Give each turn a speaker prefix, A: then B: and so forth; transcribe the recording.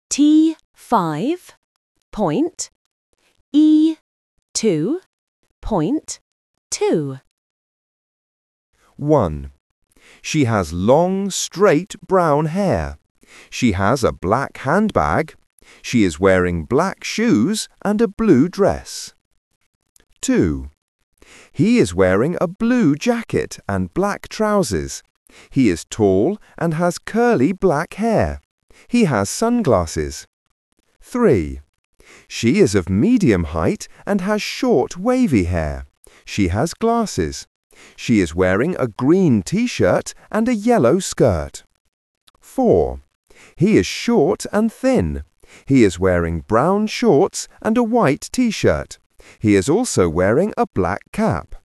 A: T5 point E2 point 2.
B: 1. She has long, straight brown hair. She has a black handbag. She is wearing black shoes and a blue dress. 2. He is wearing a blue jacket and black trousers. He is tall and has curly black hair. He has sunglasses. 3. She is of medium height and has short wavy hair. She has glasses. She is wearing a green t-shirt and a yellow skirt. 4. He is short and thin. He is wearing brown shorts and a white t-shirt. He is also wearing a black cap.